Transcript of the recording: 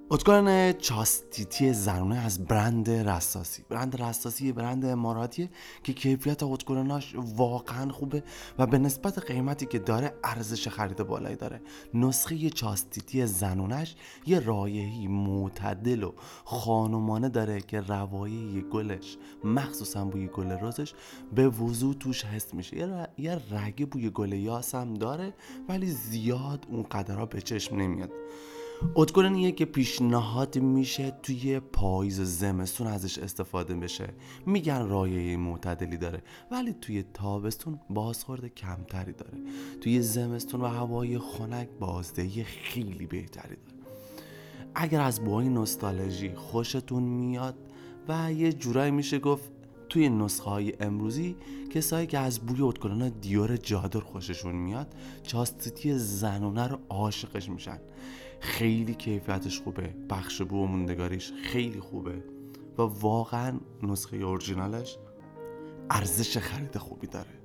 اتکلن چاستیتی زنونه از برند رساسی. برند رساسی یه برند اماراتیه که کیفیت اتکلناش واقعا خوبه و به نسبت قیمتی که داره ارزش خرید بالایی داره. نسخه چاستیتی زنونش یه رایحه‌ای معتدل و خانمانه داره که روایه گلش، مخصوصا بوی گل رزش، به وضوح توش حس میشه. یه رگه بوی گل یاس هم داره ولی زیاد اون قدرها به چشم نمیاد. اتکلنیه که پیشنهاد میشه توی پاییز و زمستون ازش استفاده بشه. میگن رایحه معتدلی داره ولی توی تابستون بازخورد کمتری داره. توی زمستون و هوای خنک بازدهی خیلی بهتری داره. اگر از بوهای نوستالژی خوشتون میاد و یه جورایی میشه گفت توی نسخه های امروزی کسایی که از بوی اتکلن دیور جادر خوششون میاد، چاستیتی زنونه رو عاشقش میشن. خیلی کیفیتش خوبه، بخش بو و موندگاریش خیلی خوبه و واقعا نسخه اورجینالش ارزش خرید خوبی داره.